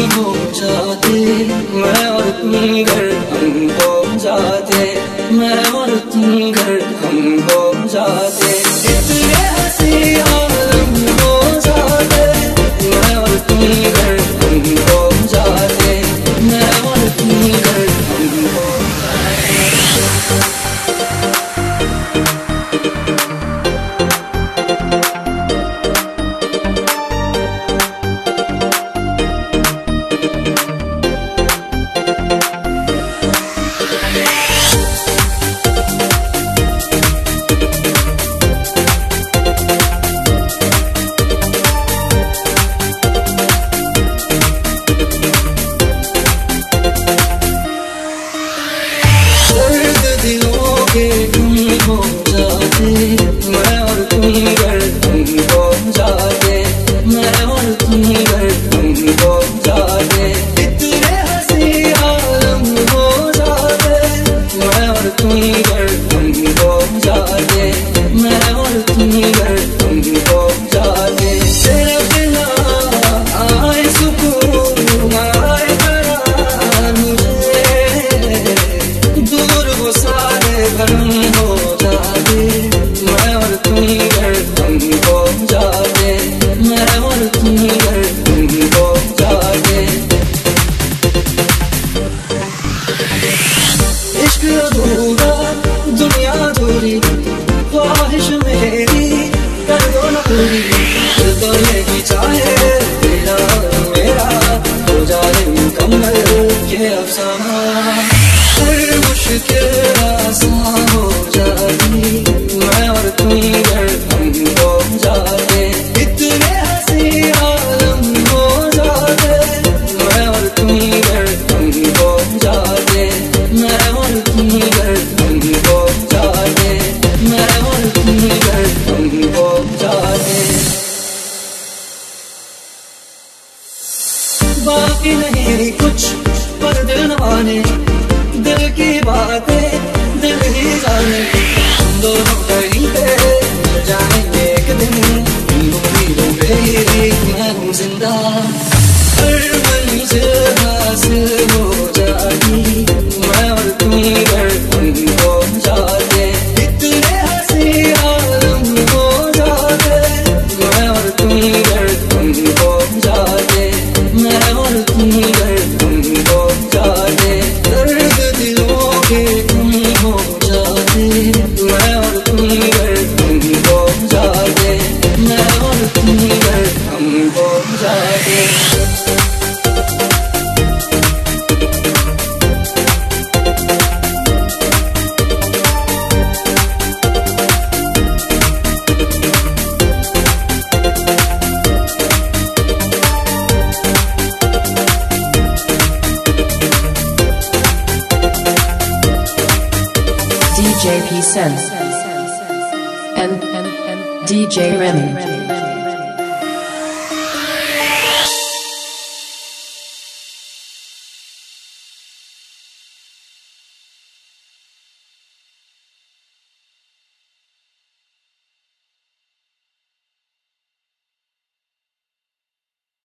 हो जाते, मैं और तुम घर हम हो जाते, मैं और तुम घर हम हो जाते, इतने हंसी आलम हो जाते, मैं और तुम घर हम हो जाते, मैं और तुम घर हम हो मैं और तुम घर हम हो जाते, मैं और तुम घर हम हो जाते, इतने हंसी आलम हो जाते, मैं और तुम घर हम हो जाते, मैं और तुम घर हम हो जाते, तेरे बिना आए सुकून आए करार मुझे, दूर वो सारे भरम हो जाते, मैं और तुम घर हम हो जाते, मैं और तुम घर हम हो जाते, इश्क अधूरा दुनिया अधूरी, ख्वाहिश मेरी कर दो न पूरी, दिल तो यही चाहे तेरा मेरा हो जाए मुकम्मल ये अफसाना, हर मुश्किल आसान हो जाती, मैं और तुम घर हम हो जाते, इतने हंसी आलम हो जाते, मैं और तुम घर हम हो जाते, मैं और तुम घर हम हो जाते, मैं और तुम घर हम हो जाते, बाकी नहीं कुछ पर दिल न माने, दिल की बातें दिल ही जाने, हम दोनों कहीं पे मिल जाएंगे एक दिन, उम्मीदों पे ही मैं हूँ जिंदा, हर मंजिल हासिल हो जाती, मैं और तुम घर हम हो जाते, इतने हंसी आलम हो जाते, मैं और तुम घर हम हो जाते, मैं और तुम घर हम हो जाते, दर्द दिलों के तुम हो जाते, मैं और तुम घर हम हो जाते, मैं और तुम घर हम हो जाते। DJ P Sense and DJ Remy.